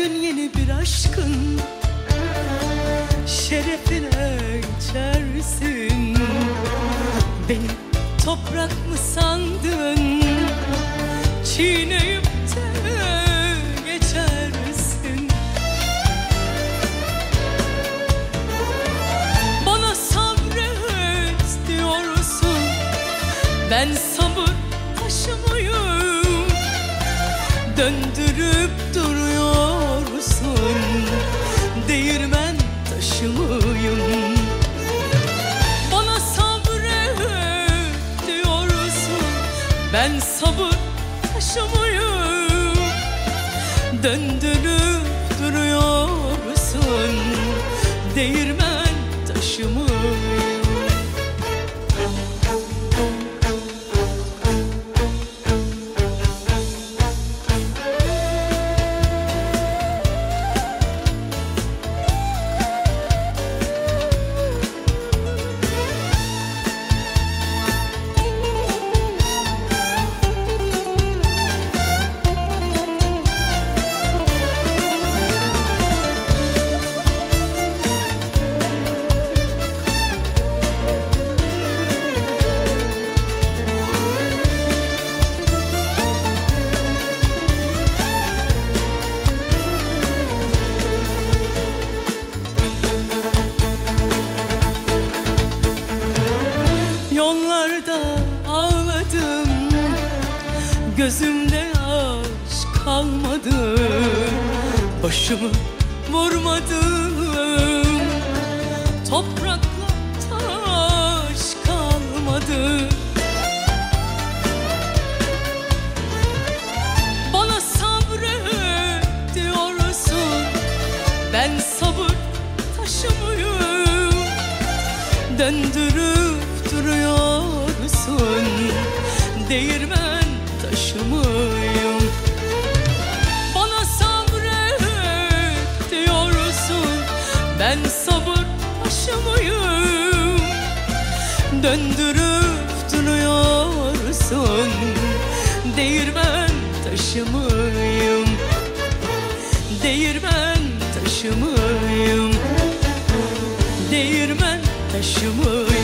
gün yeni bir aşkın şerefine içersin. Beni toprak mı sandın, çiğneyip de geçersin. Bana sabret diyorsun, ben sabır taşı mıyım? Döndürüp duruyorsun, değirmen taşı mıyım? Bana sabret diyorsun, ben sabır taşı mıyım? Döndürüp duruyorsun, değirmen taşı mıyım? Yollarda ağladım, gözümde yaş kalmadı. Başımı vurmadım, toprakla taş kalmadı. Bana sabret diyorsun, ben sabır taşı mıyım? Döndürüp duruyorsun, değirmen taşı mıyım? Bana sabret diyorsun, ben sabır taşı mıyım? Döndürüp duruyorsun, değirmen taşı mıyım? Değirmen taşı mıyım? Değirmen taşı mıyım?